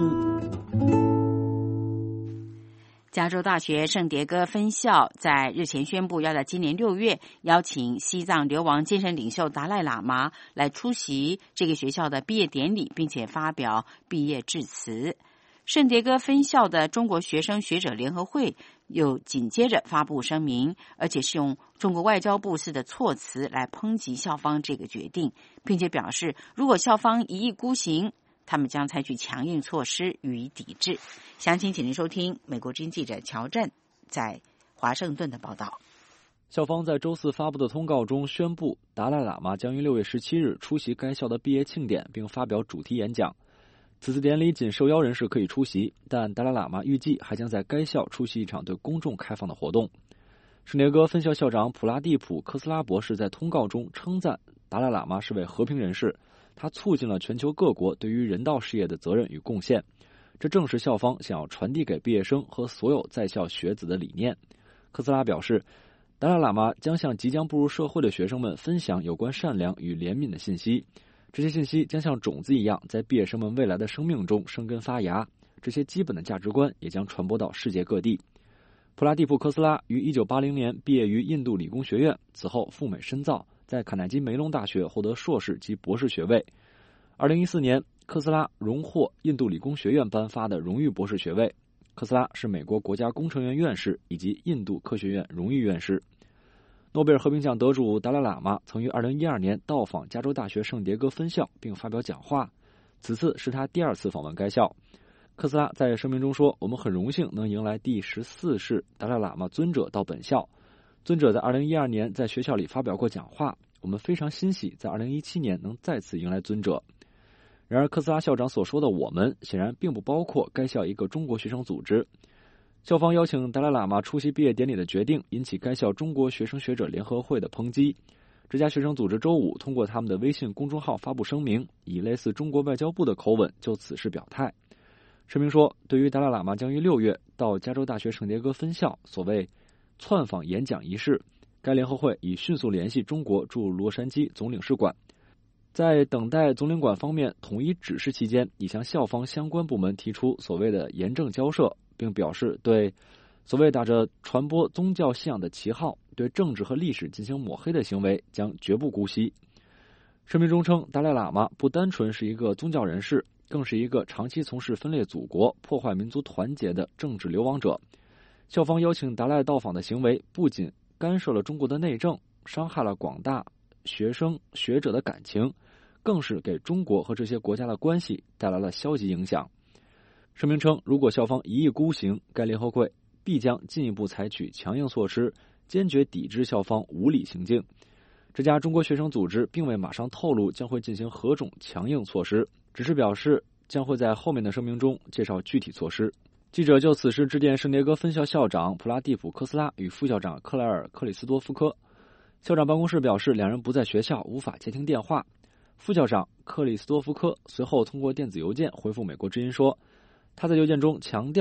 加州大学圣迭戈分校在日前宣布，要在今年六月邀请西藏流亡精神领袖达赖喇嘛来出席这个学校的毕业典礼，并且发表毕业致辞。圣迭戈分校的中国学生学者联合会又紧接着发布声明，而且是用中国外交部式的措辞来抨击校方这个决定，并且表示，如果校方一意孤行，他们将采取强硬措施予以抵制。详情请您收听美国之音记者乔振在华盛顿的报道。 校方在周四发布的通告中宣布，达赖喇嘛将于六月十七日出席该校的毕业庆典，并发表主题演讲。此次典礼仅受邀人士可以出席，但达赖喇嘛预计还将在该校出席一场对公众开放的活动。圣迭戈分校校长普拉蒂普·科斯拉博士在通告中称赞达赖喇嘛是位和平人士，他促进了全球各国对于人道事业的责任与贡献，这正是校方想要传递给毕业生和所有在校学子的理念。科斯拉表示，达赖喇嘛将向即将步入社会的学生们分享有关善良与怜悯的信息，这些信息将像种子一样在毕业生们未来的生命中生根发芽，这些基本的价值观也将传播到世界各地。普拉蒂普·科斯拉于一九八零年毕业于印度理工学院，此后赴美深造，在卡耐基梅隆大学获得硕士及博士学位。二零一四年，科斯拉荣获印度理工学院颁发的荣誉博士学位。科斯拉是美国国家工程院院士以及印度科学院荣誉院士。诺贝尔和平奖得主达赖喇嘛曾于二零一二年到访加州大学圣迭戈分校并发表讲话，此次是他第二次访问该校。科斯拉在声明中说，我们很荣幸能迎来第十四世达赖喇嘛尊者到本校，尊者在二零一二年在学校里发表过讲话，我们非常欣喜在二零一七年能再次迎来尊者。然而，科斯拉校长所说的我们显然并不包括该校一个中国学生组织。校方邀请达赖喇嘛出席毕业典礼的决定引起该校中国学生学者联合会的抨击。这家学生组织周五通过他们的微信公众号发布声明，以类似中国外交部的口吻就此事表态。声明说，对于达赖喇嘛将于六月到加州大学圣迭戈分校所谓窜访演讲一事，该联合会已迅速联系中国驻洛杉矶总领事馆，在等待总领馆方面统一指示期间，已向校方相关部门提出所谓的严正交涉，并表示对所谓打着传播宗教信仰的旗号对政治和历史进行抹黑的行为将绝不姑息。声明中称，达赖喇嘛不单纯是一个宗教人士，更是一个长期从事分裂祖国、破坏民族团结的政治流亡者。校方邀请达赖到访的行为不仅干涉了中国的内政，伤害了广大学生学者的感情，更是给中国和这些国家的关系带来了消极影响。声明称，如果校方一意孤行，该联合会必将进一步采取强硬措施，坚决抵制校方无理行径。这家中国学生组织并未马上透露将会进行何种强硬措施，只是表示将会在后面的声明中介绍具体措施。记者就此事致电圣迭戈分校校长普拉蒂普·科斯拉与副校长克莱尔·克里斯多夫科。校长办公室表示，两人不在学校，无法接听电话。副校长克里斯多夫科随后通过电子邮件回复美国之音说，他在邮件中强调，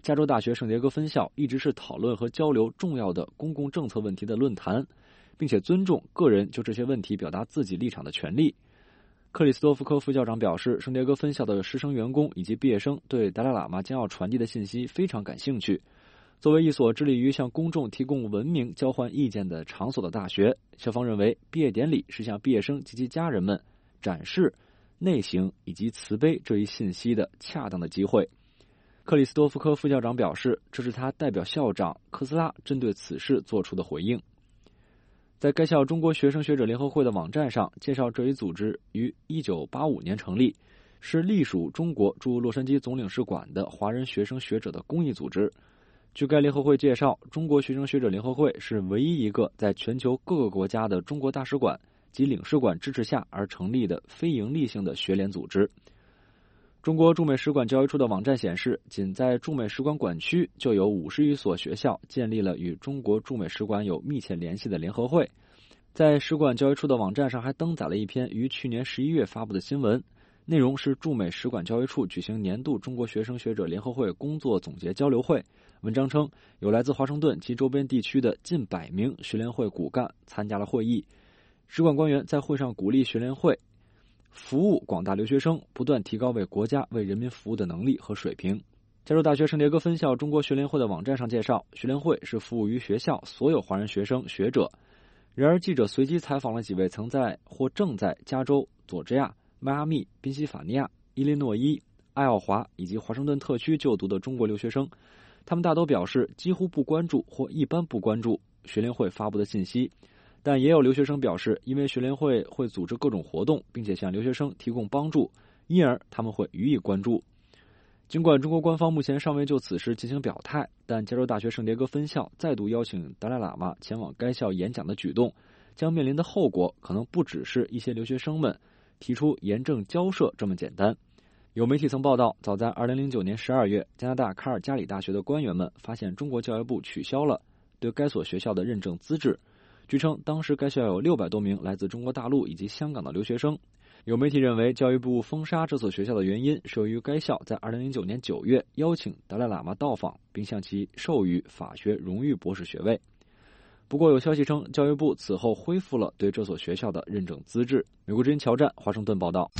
加州大学圣迭戈分校一直是讨论和交流重要的公共政策问题的论坛，并且尊重个人就这些问题表达自己立场的权利。克里斯多夫科副校长表示，圣迭戈分校的师生员工以及毕业生对达赖喇嘛将要传递的信息非常感兴趣。作为一所致力于向公众提供文明交换意见的场所的大学，校方认为毕业典礼是向毕业生及其家人们展示内省以及慈悲这一信息的恰当的机会。克里斯多夫科副校长表示，这是他代表校长科斯拉针对此事做出的回应。在该校中国学生学者联合会的网站上介绍，这一组织于一九八五年成立，是隶属中国驻洛杉矶总领事馆的华人学生学者的公益组织。据该联合会介绍，中国学生学者联合会是唯一一个在全球各个国家的中国大使馆及领事馆支持下而成立的非营利性的学联组织。中国驻美使馆教育处的网站显示，仅在驻美使馆馆区就有五十余所学校建立了与中国驻美使馆有密切联系的联合会。在使馆教育处的网站上还登载了一篇于去年十一月发布的新闻，内容是驻美使馆教育处举行年度中国学生学者联合会工作总结交流会。文章称，有来自华盛顿及周边地区的近百名学联会骨干参加了会议。使馆官员在会上鼓励学联会服务广大留学生，不断提高为国家为人民服务的能力和水平。加州大学圣迭戈分校中国学联会的网站上介绍，学联会是服务于学校所有华人学生学者。然而，记者随机采访了几位曾在或正在加州、佐治亚、迈阿密、宾夕法尼亚、伊利诺伊、爱奥华以及华盛顿特区就读的中国留学生，他们大都表示几乎不关注或一般不关注学联会发布的信息。但也有留学生表示，因为学联会会组织各种活动，并且向留学生提供帮助，因而他们会予以关注。尽管中国官方目前尚未就此事进行表态，但加州大学圣迭戈分校再度邀请达赖喇嘛前往该校演讲的举动，将面临的后果可能不只是一些留学生们提出严正交涉这么简单。有媒体曾报道，早在二零零九年十二月，加拿大卡尔加里大学的官员们发现中国教育部取消了对该所学校的认证资质。据称，当时该校有六百多名来自中国大陆以及香港的留学生。有媒体认为，教育部封杀这所学校的原因是由于该校在二零零九年九月邀请达赖喇嘛到访，并向其授予法学荣誉博士学位。不过有消息称，教育部此后恢复了对这所学校的认证资质。美国之音乔战华盛顿报道。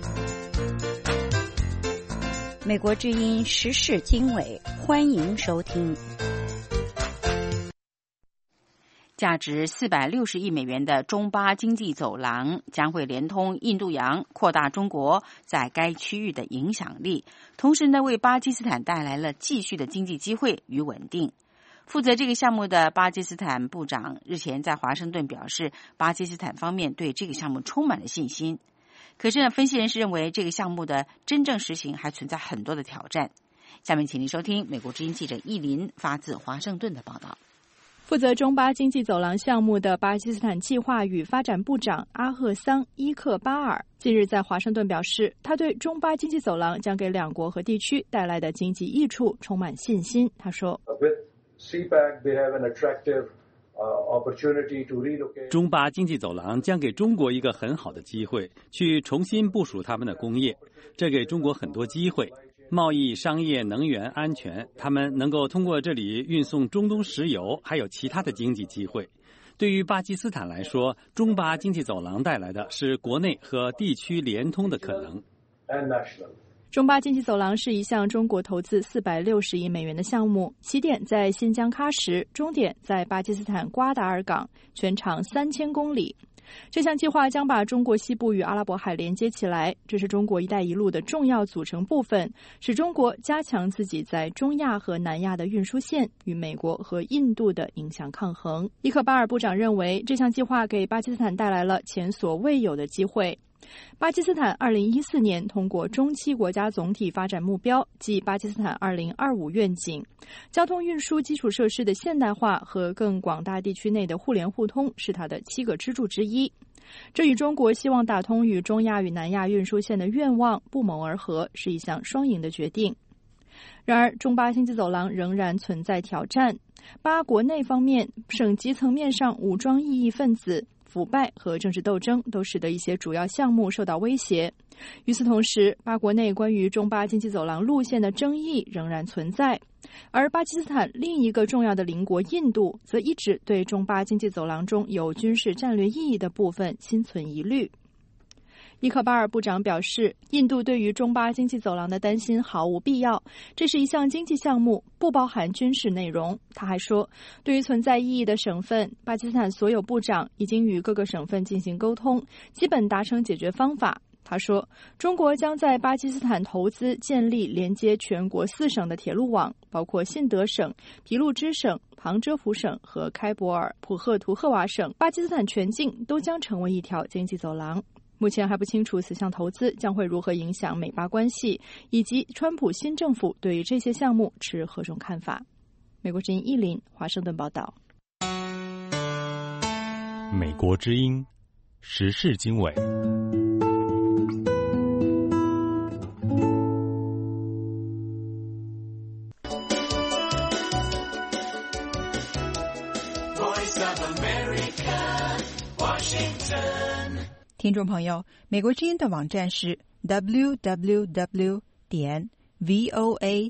美国之音时事经纬，欢迎收听。 价值四百六十亿美元的中巴经济走廊将会连通印度洋，扩大中国在该区域的影响力，同时呢，为巴基斯坦带来了继续的经济机会与稳定。负责这个项目的巴基斯坦部长日前在华盛顿表示，巴基斯坦方面对这个项目充满了信心。可是呢，分析人士认为这个项目的真正实行还存在很多的挑战。下面请您收听美国之音记者易林发自华盛顿的报道。 负责中巴经济走廊项目的巴基斯坦计划与发展部长阿赫桑·伊克巴尔近日在华盛顿表示，他对中巴经济走廊将给两国和地区带来的经济益处充满信心。他说， 中巴经济走廊将给中国一个很好的机会，去重新部署他们的工业，这给中国很多机会。贸易、商业、能源、安全，他们能够通过这里运送中东石油，还有其他的经济机会。对于巴基斯坦来说，中巴经济走廊带来的是国内和地区联通的可能。 中巴经济走廊是一项中国投资四百六十亿美元的项目，起点在新疆喀什，终点在巴基斯坦瓜达尔港，全长三千公里。这项计划将把中国西部与阿拉伯海连接起来，这是中国一带一路的重要组成部分，使中国加强自己在中亚和南亚的运输线与美国和印度的影响抗衡。伊克巴尔部长认为，这项计划给巴基斯坦带来了前所未有的机会。巴基斯坦二零一四年通过中期国家总体发展目标，即巴基斯坦二零二五愿景，交通运输基础设施的现代化和更广大地区内的互联互通是它的七个支柱之一。这与中国希望打通与中亚与南亚运输线的愿望不谋而合，是一项双赢的决定。然而，中巴经济走廊仍然存在挑战。巴国内方面，省级层面上武装异议分子腐败和政治斗争都使得一些主要项目受到威胁。与此同时，巴国内关于中巴经济走廊路线的争议仍然存在，而巴基斯坦另一个重要的邻国印度则一直对中巴经济走廊中有军事战略意义的部分心存疑虑。伊克巴尔部长表示，印度对于中巴经济走廊的担心毫无必要，这是一项经济项目，不包含军事内容。他还说，对于存在意义的省份，巴基斯坦所有部长已经与各个省份进行沟通，基本达成解决方法。他说，中国将在巴基斯坦投资建立连接全国四省的铁路网，包括信德省、皮路支省、旁遮普省和开伯尔普赫图赫瓦省。巴基斯坦全境都将成为一条经济走廊。目前还不清楚此项投资将会如何影响美巴关系，以及川普新政府对于这些项目持何种看法。美国之音译林华盛顿报道。 美国之音时事经纬。 听众朋友，美国之音的网站是 double-u double-u double-u 点 voa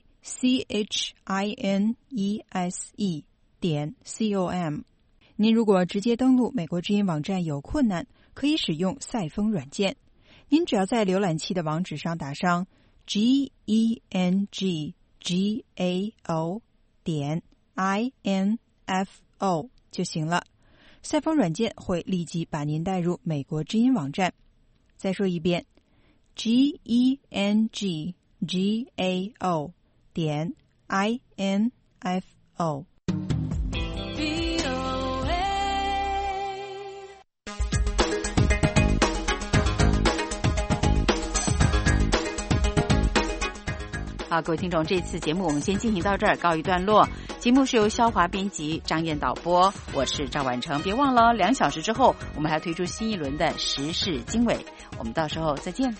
chinese 点 com。您如果直接登录美国之音网站有困难，可以使用赛风软件。您只要在浏览器的网址上打上 g e n g g a o 点 i n f o 就行了。赛风软件会立即把您带入美国之音网站。再说一遍 g e n g g a o 点 i n f o。 好，各位听众，这次节目我们先进行到这儿，告一段落。节目是由肖华编辑，张燕导播，我是赵婉成。别忘了，两小时之后我们还推出新一轮的时事经纬，我们到时候再见。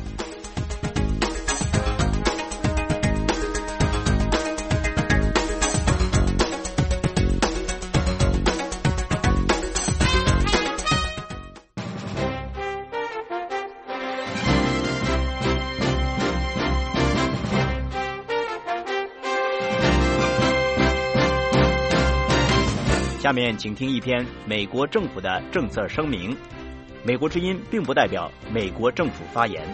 下面请听一篇美国政府的政策声明。美国之音并不代表美国政府发言。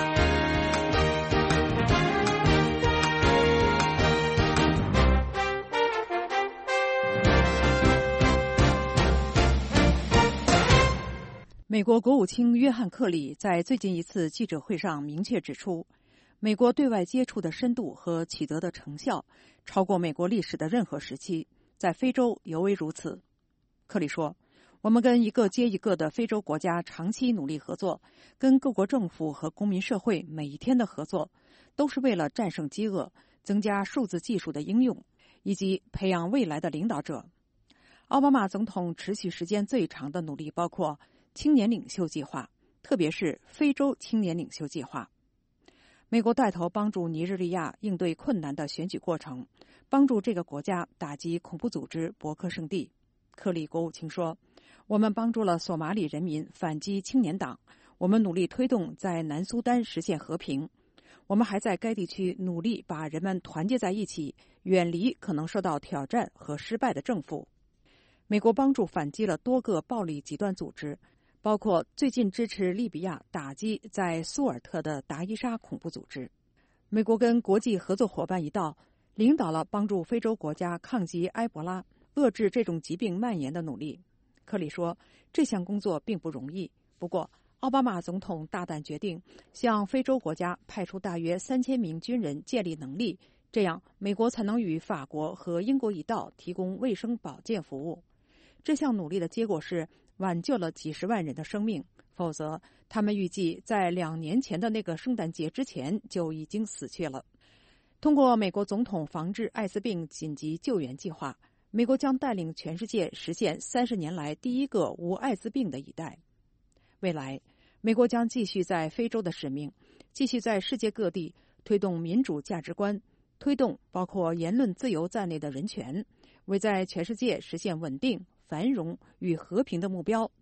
美国国务卿约翰·克里在最近一次记者会上明确指出，美国对外接触的深度和取得的成效超过美国历史的任何时期，在非洲尤为如此。克里说，我们跟一个接一个的非洲国家长期努力合作，跟各国政府和公民社会每一天的合作，都是为了战胜饥饿，增加数字技术的应用，以及培养未来的领导者。奥巴马总统持续时间最长的努力包括青年领袖计划，特别是非洲青年领袖计划。美国带头帮助尼日利亚应对困难的选举过程，帮助这个国家打击恐怖组织伯克圣地。克里国务卿说，我们帮助了索马里人民反击青年党，我们努力推动在南苏丹实现和平，我们还在该地区努力把人们团结在一起，远离可能受到挑战和失败的政府。美国帮助反击了多个暴力极端组织，包括最近支持利比亚打击在苏尔特的达伊沙恐怖组织。美国跟国际合作伙伴一道，领导了帮助非洲国家抗击埃博拉、遏制这种疾病蔓延的努力。克里说，这项工作并不容易，不过奥巴马总统大胆决定向非洲国家派出大约三千名军人建立能力，这样美国才能与法国和英国一道提供卫生保健服务。这项努力的结果是挽救了几十万人的生命，否则他们预计在两年前的那个圣诞节之前就已经死去了。通过美国总统防治艾滋病紧急救援计划，美国将带领全世界实现三十年来第一个无艾滋病的一代。未来，美国将继续在非洲的使命，继续在世界各地推动民主价值观，推动包括言论自由在内的人权，为在全世界实现稳定、繁荣与和平的目标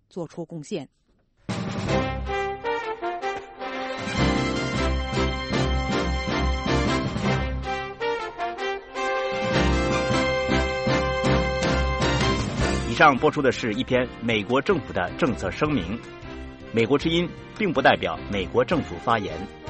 做出贡献。 以上播出的是一篇美国政府的政策声明。美国之音并不代表美国政府发言。